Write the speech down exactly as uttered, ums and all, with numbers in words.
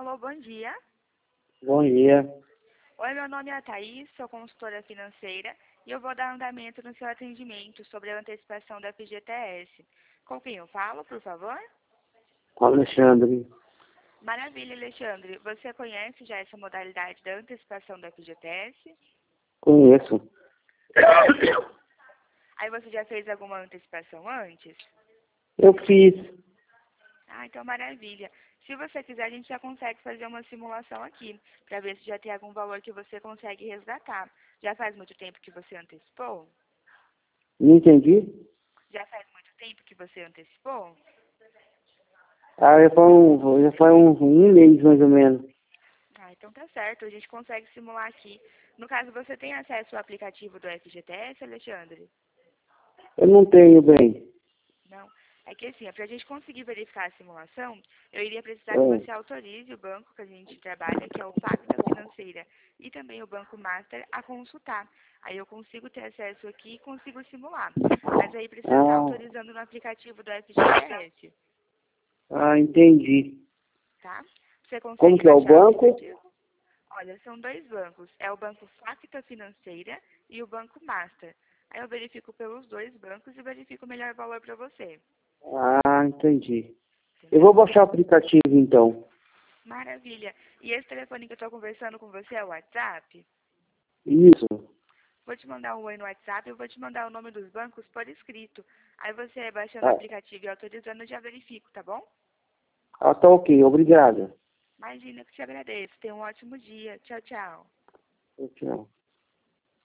Alô, bom dia. Bom dia. Oi, meu nome é Thaís, sou consultora financeira e eu vou dar andamento no seu atendimento sobre a antecipação da F G T S. Com quem eu falo, por favor? Alexandre. Maravilha, Alexandre. Você conhece já essa modalidade da antecipação da F G T S? Conheço. Aí você já fez alguma antecipação antes? Eu fiz. Ah, então maravilha. Se você quiser, a gente já consegue fazer uma simulação aqui, para ver se já tem algum valor que você consegue resgatar. Já faz muito tempo que você antecipou? Não entendi? Já faz muito tempo que você antecipou? Ah, já foi um, já foi um, um mês mais ou menos. Ah, então tá certo, a gente consegue simular aqui. No caso, você tem acesso ao aplicativo do F G T S, Alexandre? Eu não tenho bem. Não. É que assim, para a gente conseguir verificar a simulação, eu iria precisar que É. você autorize o banco que a gente trabalha, que é o Facta Financeira, e também o Banco Master, a consultar. Aí eu consigo ter acesso aqui e consigo simular. Mas aí precisa estar Ah, autorizando no aplicativo do F G T S, ah, entendi. tá? Você Como consegue que é o baixar o banco? aplicativo? Olha, são dois bancos. É o Banco Facta Financeira e o Banco Master. Aí eu verifico pelos dois bancos e verifico o melhor valor para você. Ah, entendi. Eu vou Entendeu? baixar o aplicativo então. Maravilha. E esse telefone que eu estou conversando com você é o WhatsApp? Isso. Vou te mandar um oi no WhatsApp e eu vou te mandar o nome dos bancos por escrito. Aí você, baixando o Ah, aplicativo e autorizando, eu já verifico, tá bom? ah, tá ok. Obrigado. Imagina que te agradeço. Tenha um ótimo dia. Tchau, tchau. Tchau.